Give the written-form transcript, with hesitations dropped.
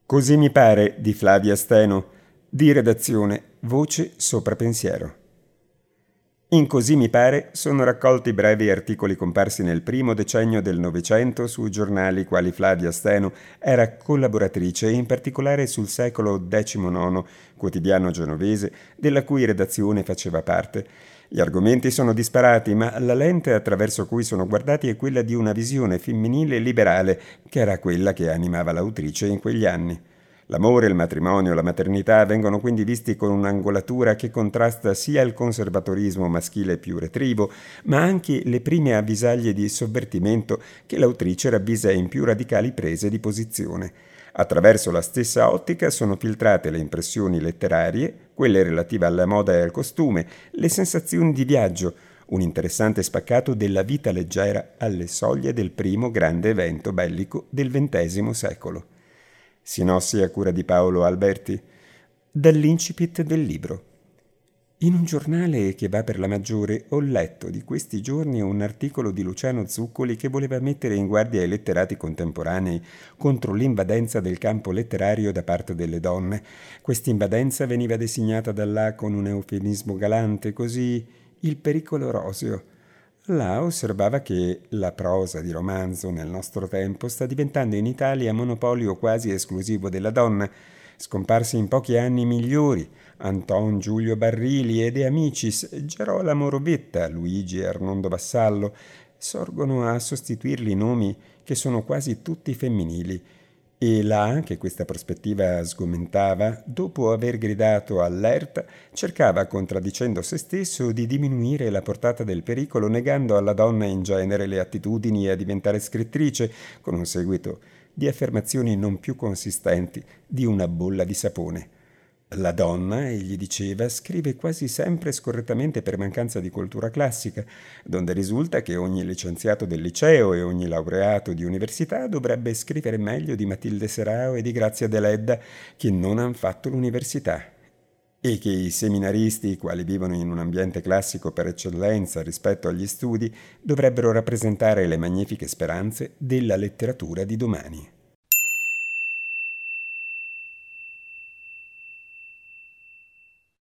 Così mi pare di Flavia Steno, di redazione Voce sopra pensiero. In Così mi pare sono raccolti brevi articoli comparsi nel primo decennio del Novecento su giornali quali Flavia Steno era collaboratrice e in particolare sul Secolo XIX, quotidiano genovese, della cui redazione faceva parte. Gli argomenti sono disparati, ma la lente attraverso cui sono guardati è quella di una visione femminile liberale, che era quella che animava l'autrice in quegli anni. L'amore, il matrimonio, la maternità vengono quindi visti con un'angolatura che contrasta sia il conservatorismo maschile più retrivo, ma anche le prime avvisaglie di sovvertimento che l'autrice ravvisa in più radicali prese di posizione. Attraverso la stessa ottica sono filtrate le impressioni letterarie, quelle relative alla moda e al costume, le sensazioni di viaggio, un interessante spaccato della vita leggera alle soglie del primo grande evento bellico del XX secolo. Sinossi a cura di Paolo Alberti, dall'incipit del libro. In un giornale che va per la maggiore ho letto di questi giorni un articolo di Luciano Zuccoli che voleva mettere in guardia i letterati contemporanei contro l'invadenza del campo letterario da parte delle donne. Quest'invadenza veniva designata da là con un eufemismo galante, così il pericolo roseo. Là osservava che la prosa di romanzo nel nostro tempo sta diventando in Italia monopolio quasi esclusivo della donna, scomparsi in pochi anni migliori, Anton Giulio Barrili e De Amicis, Gerolamo Rovetta, Luigi Arnondo Vassallo, sorgono a sostituirli nomi che sono quasi tutti femminili. E là, che questa prospettiva sgomentava, dopo aver gridato allerta, cercava, contraddicendo se stesso, di diminuire la portata del pericolo, negando alla donna in genere le attitudini a diventare scrittrice, con un seguito di affermazioni non più consistenti di una bolla di sapone. La donna, egli diceva, scrive quasi sempre scorrettamente per mancanza di cultura classica, donde risulta che ogni licenziato del liceo e ogni laureato di università dovrebbe scrivere meglio di Matilde Serao e di Grazia Deledda, che non han fatto l'università, e che i seminaristi, i quali vivono in un ambiente classico per eccellenza rispetto agli studi, dovrebbero rappresentare le magnifiche speranze della letteratura di domani.